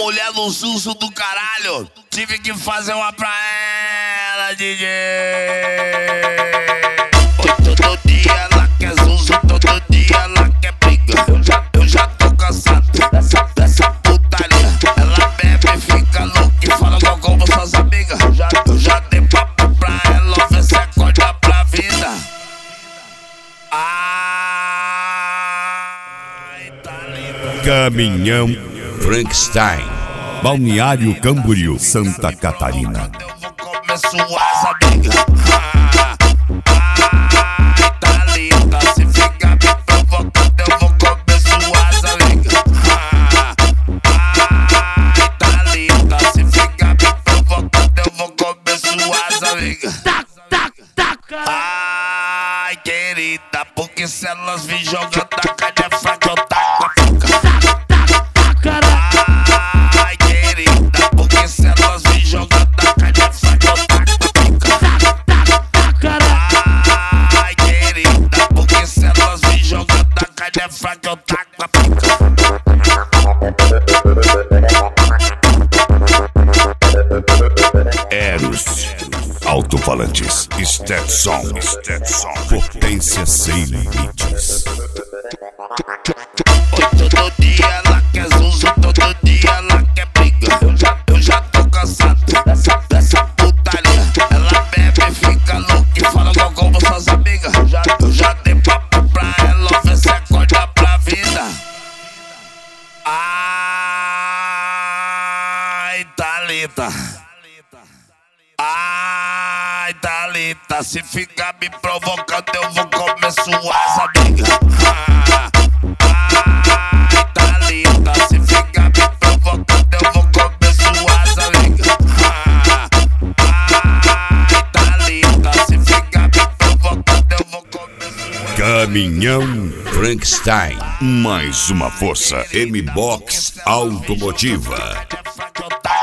mulher no susto do caralho. Tive que fazer uma pra ela, DJ. Todo dia ela quer zuzu, todo dia ela quer briga. Eu já tô cansado dessa putaria. Ela bebe, fica louca e fala igual como suas amigas. Eu já dei papo pra ela, ver se acorda pra vida. Ai, tá lindo. Caminhão Frankenstein, Balneário Camboriú, Santa Catarina. Eu vou comer suas amigas. Tá linda, se ficar me provocando eu vou comer suas amigas. Tá linda, se ficar me provocando eu vou comer suas amigas. Ai, querida, porque se elas vir jogando a carne fraca eu taco a pica. Ai, querida, porque se elas vir jogando a carne fraca eu taco a pica. Ai, querida, porque se elas vir jogando a carne fraca eu taco a pica. Eros, alto-falantes, Stetson, potência sem limites. Todo dia ela quer zuzu, todo dia ela quer briga. Eu já tô cansado dessa putaria. Ela bebe, fica louca e fala igual como suas amigas. Eu já dei papo pra ela, ver se acorda pra vida. Ai, Thalita. Ai, Thalita, se ficar me provocando eu vou comer suas amigas. Ai, Thalita, se ficar me provocando eu vou comer suas amigas. Ai, Thalita, se ficar me provocando eu vou comer suas. Caminhão Frankenstein, mais uma força M-Box automotiva. amigas.